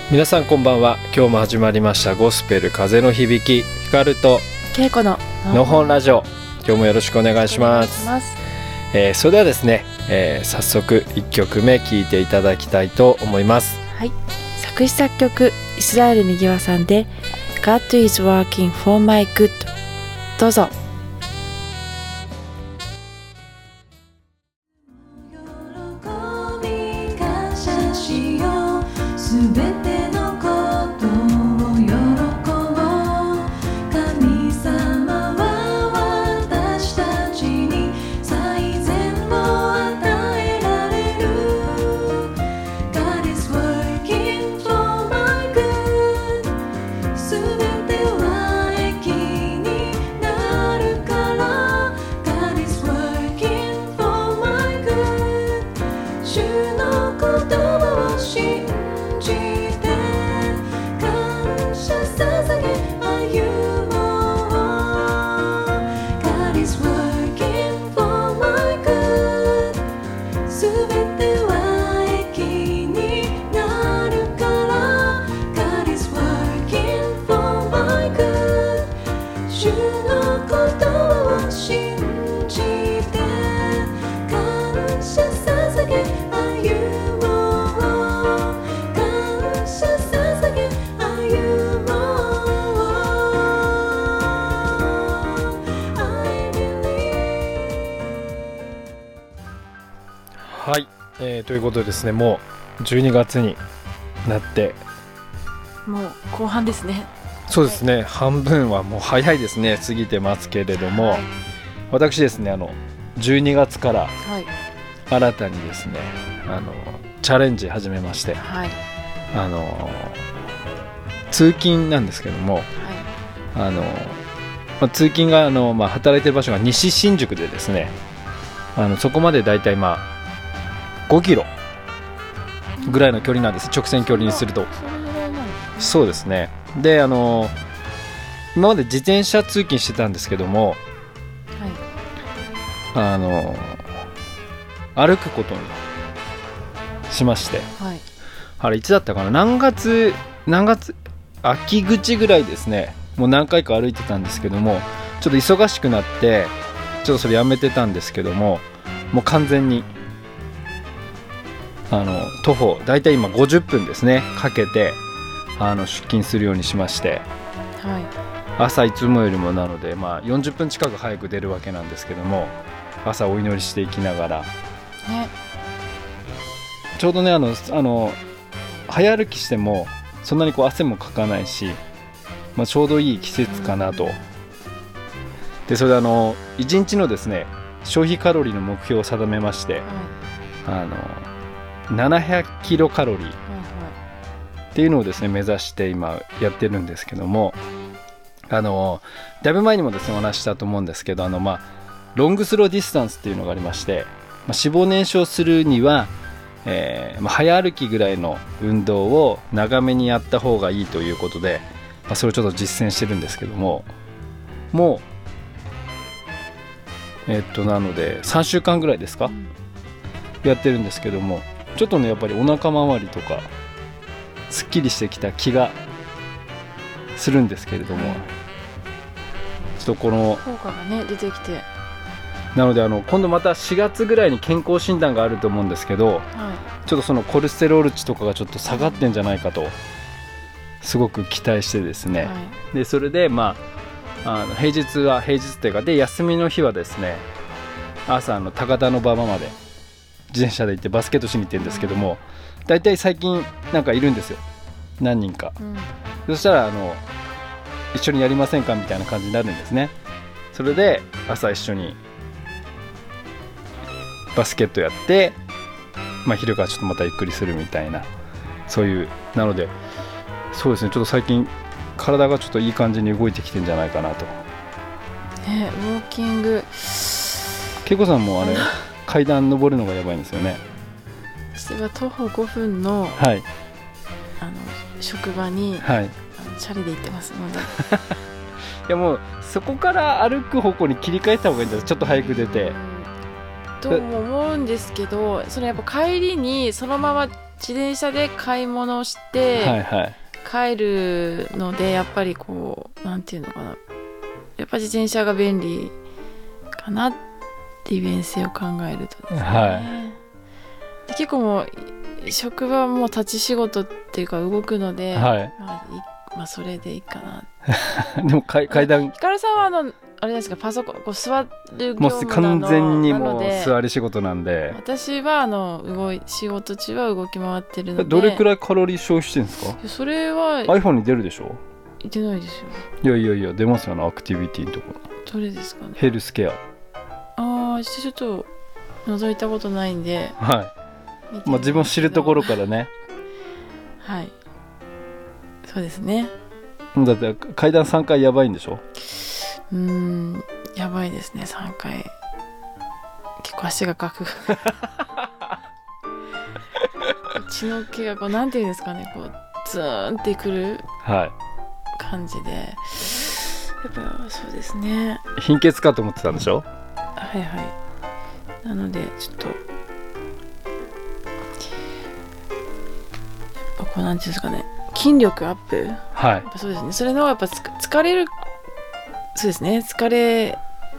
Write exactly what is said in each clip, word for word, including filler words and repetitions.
皆さんこんばんは。今日も始まりましたゴスペル風の響き、ヒカルとケイコののほんラジオ。今日もよろしくお願いします。えー、それではですね、えー、早速いっきょくめ聴いていただきたいと思います。 はい、作詞作曲イスラエルみぎわさんで God is working for my good。 どうぞ。 はい、えー、ということでですね、もうじゅうにがつになってもう後半ですね。 そうですね、はい、半分はもう早いですね、過ぎてますけれども、はい、私ですね、あのじゅうにがつから新たにですね、はい、あのチャレンジ始めまして、はい、あの通勤なんですけども、はい、あのまあ、通勤があの、まあ、働いてる場所が西新宿でですね、あのそこまでだいたいまあごキロぐらいの距離なんです、直線距離にすると。そうですね。で、あの今まで自転車通勤してたんですけども、はい、あの歩くことにしまして、はい、あれいつだったかな、何月何月秋口ぐらいですね、もう何回か歩いてたんですけども、ちょっと忙しくなってちょっとそれやめてたんですけども、もう完全にあの徒歩だいたい今ごじゅっぷんですねかけてあの出勤するようにしまして、はい、朝いつもよりもなので、まあ、よんじゅっぷん近く早く出るわけなんですけども、朝お祈りしていきながら、ね、ちょうどね、あのあの早歩きしてもそんなにこう汗もかかないし、まあ、ちょうどいい季節かなと、うん、でそれであのいちにちのですね消費カロリーの目標を定めまして、はい、あのななひゃくキロカロリーっていうのをですね目指して今やってるんですけども、あのだいぶ前にもですねお話したと思うんですけど、あの、まあ、ロングスローディスタンスっていうのがありまして、まあ、脂肪燃焼するには、えーまあ、早歩きぐらいの運動を長めにやった方がいいということで、まあ、それをちょっと実践してるんですけども、もうえっとなのでさんしゅうかんぐらいですか、やってるんですけども、ちょっとねやっぱりお腹周りとかすっきりしてきた気がするんですけれども、ちょっとこの効果がね出てきて、 なのであの今度またしがつぐらいに健康診断があると思うんですけど、はい、ちょっとそのコレステロール値とかがちょっと下がってんじゃないかとすごく期待してですね、はい、でそれでまああの平日は平日というかで、休みの日はですね朝の高田の馬場まで自転車で行ってバスケットしに行ってるんですけども、だいたい最近なんかいるんですよ、何人か、うん、そしたらあの一緒にやりませんかみたいな感じになるんですね。それで朝一緒にバスケットやって、まあ、昼からちょっとまたゆっくりするみたいな、そういうなので、そうですね、ちょっと最近体がちょっといい感じに動いてきてるんじゃないかなと、 ね、ウォーキング。 けいこさんもあれ階段登るのがやばいんですよね。 私は徒歩ごふんの、はい、あの職場に、はい、あのチャリで行ってますのでいやもうそこから歩く方向に切り替えた方がいいんです。ちょっと早く出てとも思うんですけど、それやっぱ帰りにそのまま自転車で買い物して、はいはい、帰るのでやっぱりこうなんていうのかな、やっぱ自転車が便利かな、利便性を考えるとですね、はい、結構もう職場も立ち仕事っていうか動くので、はい、まあ、まあそれでいいかなでも階段、 ひかるさんはあのあれですか、パソコンこう座る業務なの、もう完全にもう座り仕事なんで、 私はあの動い仕事中は動き回ってるので。 どれくらいカロリー消費してるんですか？ それは iPhone に出るでしょ？ 出ないですよ。 いやいやいや出ますよね、アクティビティのところ。 どれですかね？ ヘルスケア。 ああ、ちょっと覗いたことないんで、 はい、まあ自分知るところからねはい、そうですね。 だって階段さんかいやばいんでしょ？ うーん、やばいですね、さんかい結構足がかく血の気がこうなんていうんですかね、こうズーンってくる感じで、はい、やっぱそうですね、 貧血かと思ってたんでしょ？ はいはい、なのでちょっとやっぱこうなんていうんですかね、筋力アップ、はい、やっぱそうですね、それのやっぱつ疲れる、そうですね、疲れ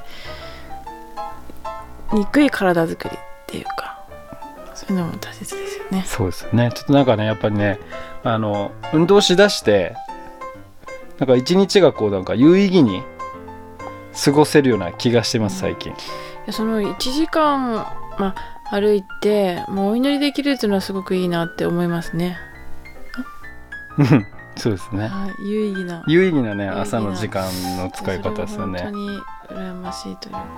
にくい体作りっていうか、そういうのも大切ですよね。 そうですね、ちょっとなんかねやっぱりね、あの運動しだしてなんか一日がこうなんか有意義に過ごせるような気がしてます最近。いや、そのいちじかん、まあ、歩いてもうお祈りできるっていうのはすごくいいなって思いますね。 そうですね、 はい、有意義な有意義なね朝の時間の使い方ですよね。 本当に羨ましいというか、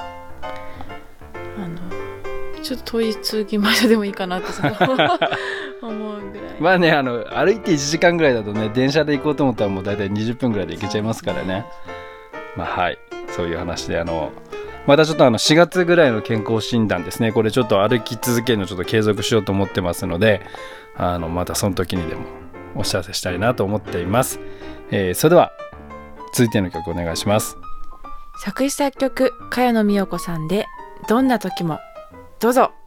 あのちょっと遠い通勤場所でもいいかなって思うぐらいまあね、あの歩いていちじかんぐらいだとね、電車で行こうと思ったらもう大体にじゅっぷんぐらいで行けちゃいますからね。まあはい、そういう話で、あのまたちょっとあのしがつぐらいの健康診断ですね、これちょっと歩き続けるのちょっと継続しようと思ってますので、あのまたその時にでもお知らせしたいなと思っています。えー、それでは続いての曲お願いします。 作詞作曲茅野美代子さんでどんな時も、どうぞ。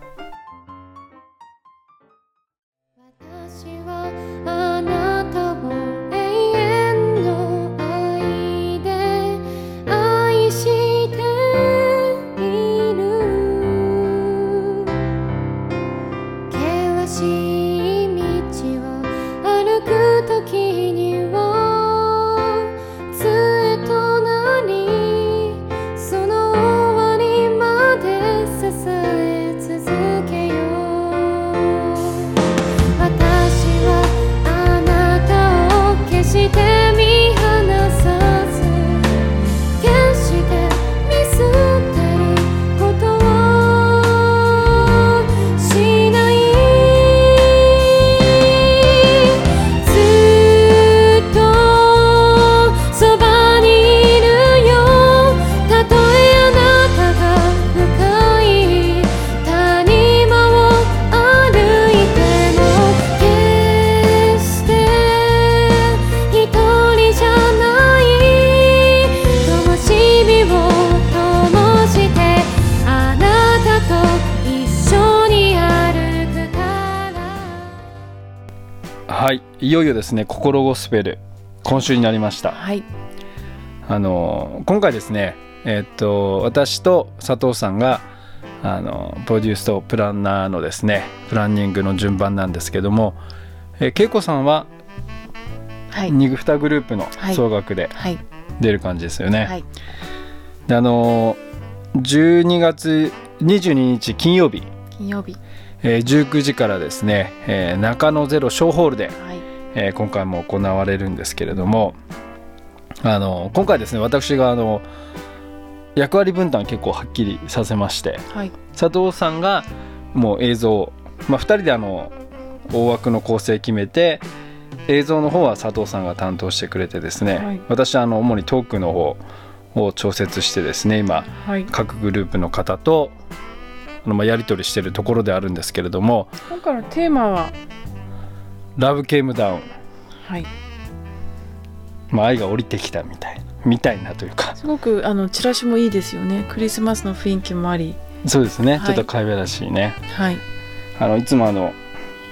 はい、いよいよですね、心ゴスペル今週になりました。 はい、 あの今回ですね、えー、っと私と佐藤さんがあのプロデュースとプランナーのですねプランニングの順番なんですけども、えー、恵子さんはに、はい、グループの総額で出る感じですよね。はいはい、であのじゅうにがつにじゅうににち金曜日金曜日えー、じゅうくじからですね、えー、中野ゼロ小ホールで、はい、えー、今回も行われるんですけれども、あの今回ですね私があの役割分担結構はっきりさせまして、はい、佐藤さんがもう映像、まあ、ふたりであの大枠の構成決めて、映像の方は佐藤さんが担当してくれてですね、はい、私はあの主にトークの方を調節してですね今、はい、各グループの方とまあ、やり取りしているところであるんですけれども、 今回のテーマはラブケームダウン、 はい、 まあ、愛が降りてきたみたいなみたいなというか、 すごくあのチラシもいいですよね。クリスマスの雰囲気もあり、 そうですね、はい、ちょっと可愛らしいね、 はい、 あのいつもあの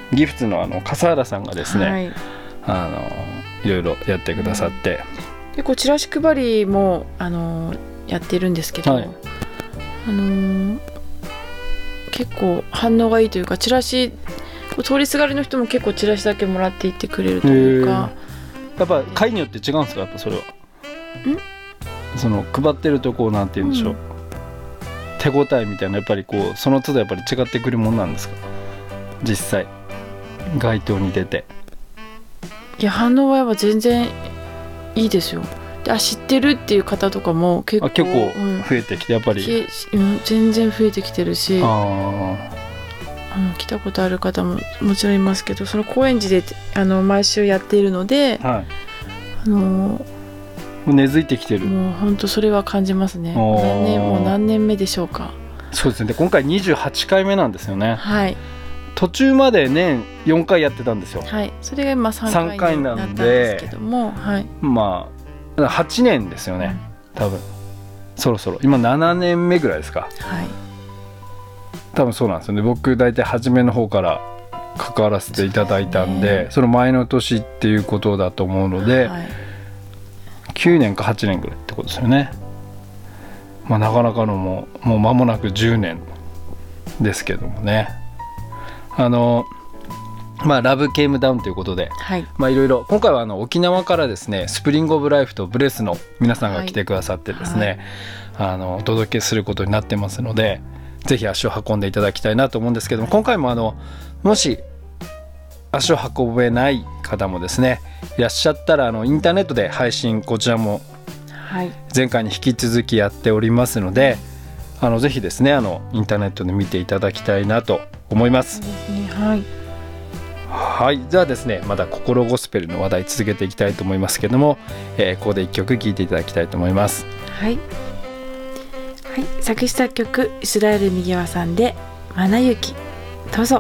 ギフツのあの笠原さんがですね、はい、あのいろいろやってくださって、 うん、結構チラシ配りもあのやってるんですけど、はい、あの結構反応がいいというか、チラシ通りすがりの人も結構チラシだけもらっていってくれるというか。 やっぱ会によって違うんですか、やっぱそれは。んその配ってるとこうなんて言うんでしょう、うん、手応えみたいなやっぱりこうその都度やっぱり違ってくるもんなんですか、実際街頭に出て。 いや反応はやっぱ全然いいですよ。であ知ってるっていう方とかも結構あ結構増えてきて、やっぱり、 うん、全然増えてきてるし、 ああの来たことある方ももちろんいますけど、その高円寺であの毎週やっているので、はい、あのもう根付いてきてる。 もう本当それは感じますね。何年もう何年目でしょうか。 そうですね。で今回にじゅうはちかいめなんですよね。 はい。 途中まで年よんかいやってたんですよ。 はい。それが今さんかいになったんですけども、はい。 まあはちねんですよね。うん、多分そろそろ今ななねんめぐらいですか。 はい。 多分そうなんですよね。僕大体初めの方から関わらせていただいたん で, そ, で、ね、その前の年っていうことだと思うので、はい、きゅうねんかはちねんぐらいってことですよね。まあなかなかのもうもう間もなくじゅうねんですけどもね。あのまあラブケームダウンということで、はい、まあいろいろ今回はあの沖縄からですねスプリングオブライフとブレスの皆さんが来てくださってですね、はいはい、あのお届けすることになってますので、ぜひ足を運んでいただきたいなと思うんですけども、今回もあのもし足を運べない方もですねいらっしゃったら、あのインターネットで配信こちらも前回に引き続きやっておりますので、あのぜひですねあのインターネットで見ていただきたいなと思います。 そうですね、はいはい、じゃあですねまた心ゴスペルの話題続けていきたいと思いますけども、えー、ここでいっきょく聴いていただきたいと思います。 はい、はい、作詞作曲イスラエルみぎわさんでマナユキ、どうぞ。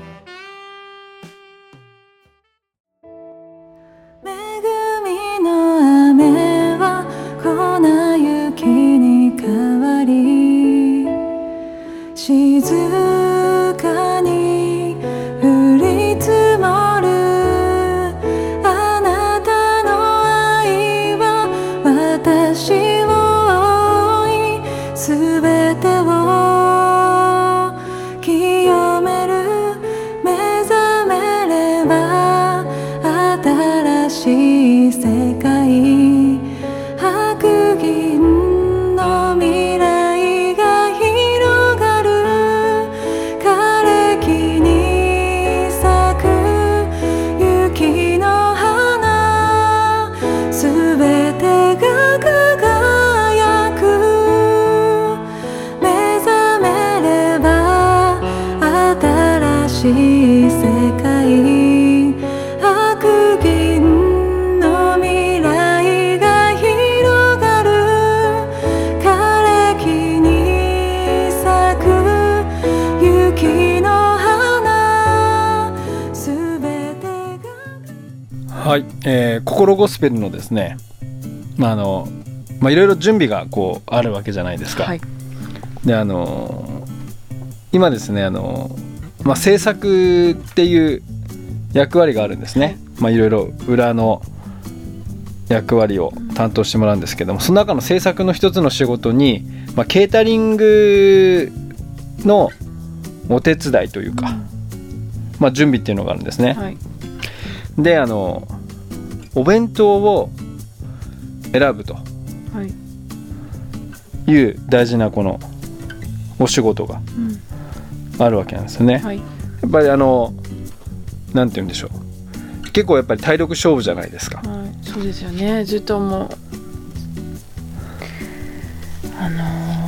恵みの雨は粉雪に変わり、静かに降り積もる。あなたの愛は私を覆い、すべてを清める。目覚めれば新しい世界、白銀の未来が広がる。枯れ木に咲く雪の花、すべてが輝く。目覚めれば新しい世界、白銀の未来が広がる。枯れ木に咲く雪の花、すべてが。 はい、えー、心ゴスペルのですね、まああのまあいろいろ準備がこうあるわけじゃないですか。はい、であの今ですねあの、まあ、制作っていう役割があるんですね。まあいろいろ裏の役割を担当してもらうんですけども、その中の制作の一つの仕事に、まあ、ケータリングのお手伝いというか、まあ、準備っていうのがあるんですね。はい、であのお弁当を選ぶという大事なこのお仕事があるわけなんですよね。はい、やっぱりあのなんて言うんでしょう、結構やっぱり体力勝負じゃないですか。 はい、そうですよね。ずっともうあの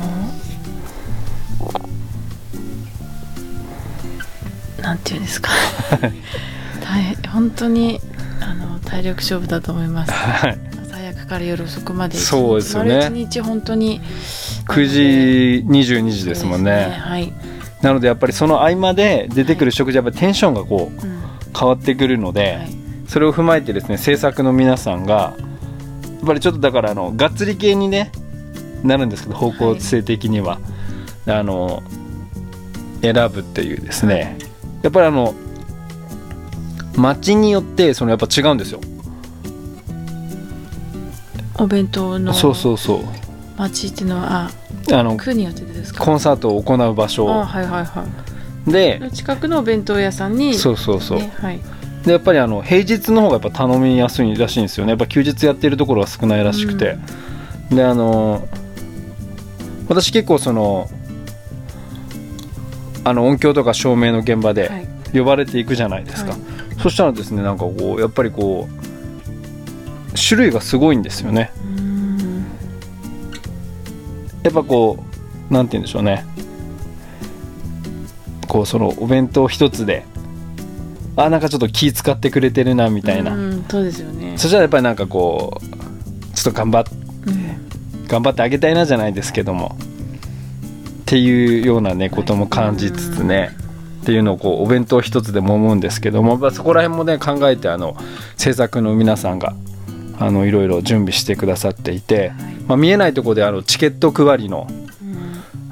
ー、なんていうんですか大本当にあの体力勝負だと思います。はい、朝早くから夜遅くまで、 そうですよね。 丸一日本当にくじにじゅうにじですもんね。ね、はい、なのでやっぱりその合間で出てくる食事はやっぱりテンションがこう、うん、変わってくるので、はい、それを踏まえてですね制作の皆さんがやっぱりちょっとだからあのがっつり系に、ね、なるんですけど、方向性的には、はい、あの選ぶっていうですね、やっぱりあの町によってそのやっぱ違うんですよ。 お弁当のそうそうそう町っていうのはああの区によってですか。 コンサートを行う場所あ、はいはいはい、 で近くのお弁当屋さんに、 そうそうそう、 ね、はい、 でやっぱりあの平日の方がやっぱ頼みやすいらしいんですよね。やっぱ休日やってるところが少ないらしくて、うん、であの私結構そのあの音響とか照明の現場で呼ばれていくじゃないですか、はい、そしたらですねなんかこうやっぱりこう種類がすごいんですよね。うん、やっぱこうなんて言うんでしょうね、こうそのお弁当一つであなんかちょっと気使ってくれてるなみたいな、 うん、そうですよね。 そしたらやっぱりなんかこうちょっと頑張って、うん、頑張ってあげたいなじゃないですけどもっていうようなねことも感じつつね、はい、っていうのをこうお弁当一つでも思うんですけども、まあ、そこら辺もね考えてあの制作の皆さんがあのいろいろ準備してくださっていて、はい、まあ、見えないところであのチケット配りの、うん、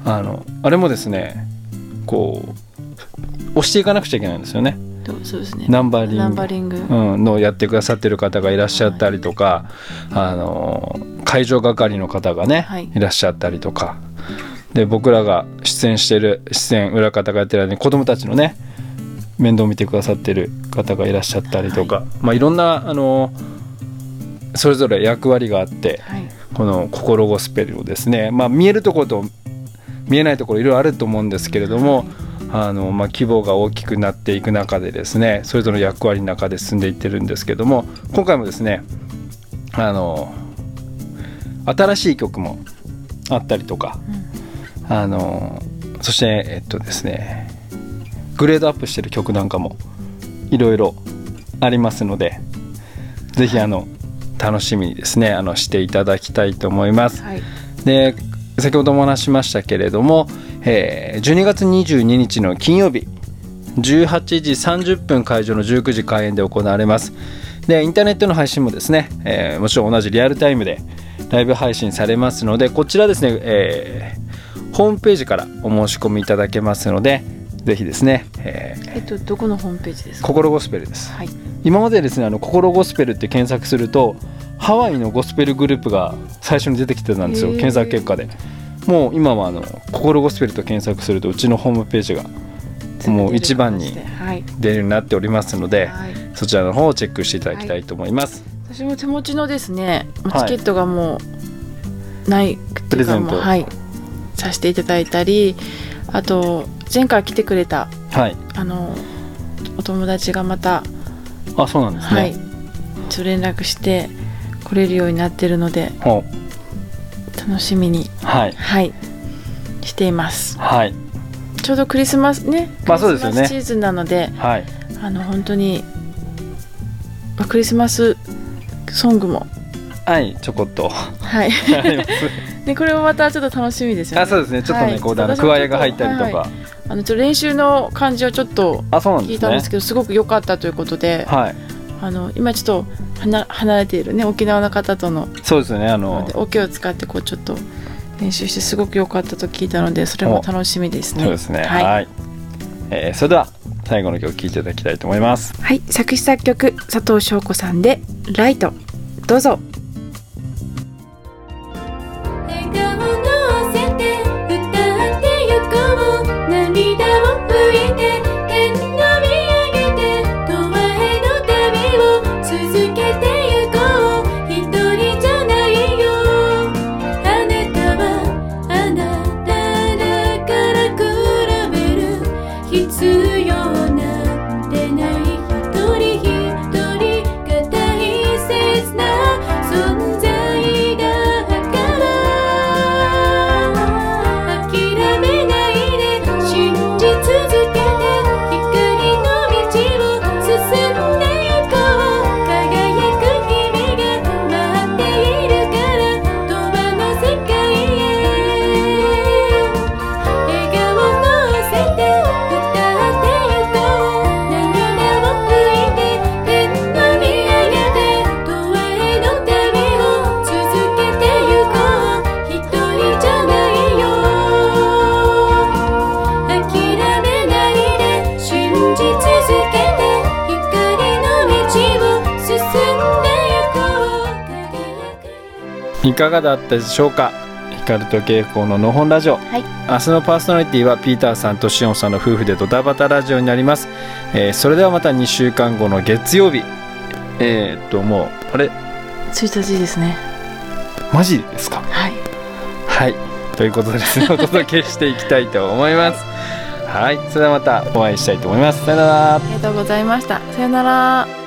あのあれもですねこう押していかなくちゃいけないんですよね。 そうですね、 ナンバリング、 ナンバリング、 うん、のやってくださってる方がいらっしゃったりとか、はい、あの会場係の方がね、はい、いらっしゃったりとかで僕らが出演してる出演裏方がやってる間に子どもたちのね面倒を見てくださってる方がいらっしゃったりとか、はい、まあ、いろんなあのそれぞれ役割があって、はい、この心ゴスペルをですね、まあ、見えるところと見えないところいろいろあると思うんですけれども、はい、あのまあ、規模が大きくなっていく中でですねそれぞれの役割の中で進んでいってるんですけども、今回もですねあの新しい曲もあったりとか、うん、あのそしてえっとですねグレードアップしてる曲なんかもいろいろありますのでぜひあの楽しみにですねあのしていただきたいと思います、はい、で先ほどもお話しましたけれども、えー、じゅうにがつにじゅうににちの金曜日じゅうはちじさんじゅっぷん会場のじゅうくじ開演で行われます。でインターネットの配信もですね、えー、もちろん同じリアルタイムでライブ配信されますのでこちらですね、えー、ホームページからお申し込みいただけますのでぜひですね、 えーえっと、どこのホームページですか。 心ゴスペルです、 はい、 今までですねあの心ゴスペルって検索するとハワイのゴスペルグループが最初に出てきてたんですよ、検索結果で。もう今はあの心ゴスペルと検索するとうちのホームページがもう一番に出るようになっておりますので、はい、そちらの方をチェックしていただきたいと思います、 はい、私も手持ちのですねチケットがもうない、はい、 プレゼント、 はい、させていただいたり、あと前回来てくれた、はい、あのお友達がまたあそうなんですね、はい、 ちょ連絡して来れるようになってるので楽しみに、はいはい、しています、はい、ちょうどクリスマスね、 まあそうですよね、 クリスマスシーズンなので、 はい、 あの本当に、まあ、クリスマスソングもはいちょこっとはいでこれもまたちょっと楽しみですよね。 あそうですねちょっとね、はい、こうあのクワイアが入ったりとか、はいはい、 あのちょっと練習の感じをちょっと聞いたんですけど す,、ね、すごく良かったということで、はい、あの今ちょっと離, 離れているね沖縄の方とのそうですねあのオケを使ってこうちょっと練習してすごく良かったと聞いたのでそれも楽しみですね。 そうですね、はい、はい、えー、それでは最後の曲聴いていただきたいと思います。 はい、作詞作曲佐藤翔子さんでライト、どうぞ。 そいかがだったでしょうか。光と蛍光ののほんラジオ、はい、明日のパーソナリティはピーターさんとしおんさんの夫婦でドタバタラジオになります。えー、それではまたにしゅうかんごの月曜日、えー、っともうあれついたちですね。 マジですか。 はいはいということでですねお届けしていきたいと思います。はい、それではまたお会いしたいと思います。さよなら。 ありがとうございました。さよなら。